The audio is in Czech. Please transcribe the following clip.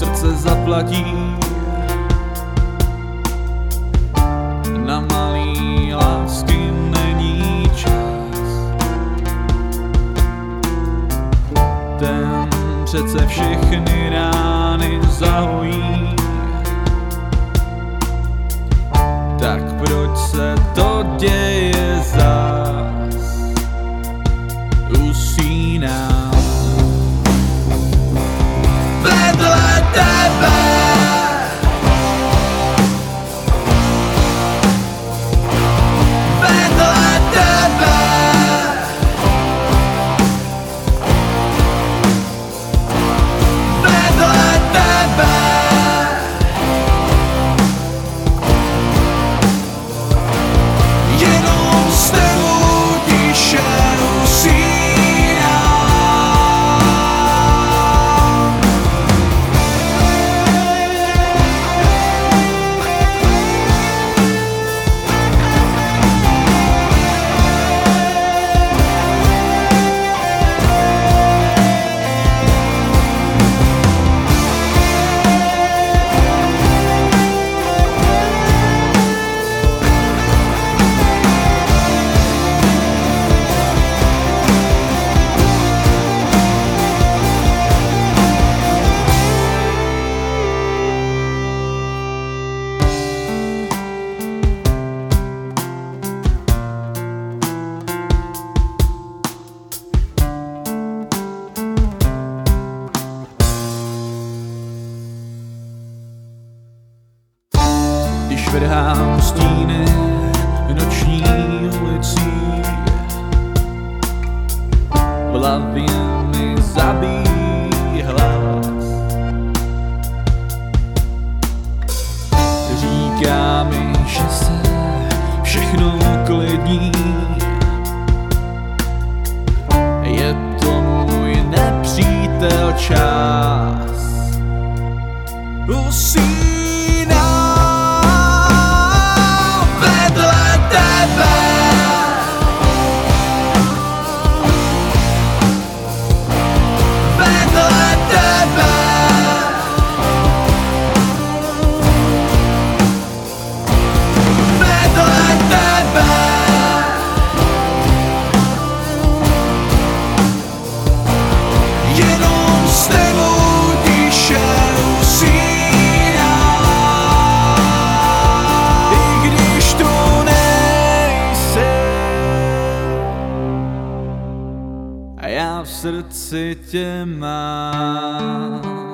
srdce zaplatí. Na malý lásky není čas, ten přece všechny rány zahojí. Tak proč se to děje zas? Usínám vedle tebe, vedle tebe, vedle tebe. Jenom s tebou tiše usínám. Když vrhám stíny noční ulicí, v hlavě mi zabíjí hlas. Říká mi, že se všechno uklidní, je to můj nepřítel čas. Jenom s tebou tiše usínám, i když tu nejsi a já v srdci tě mám.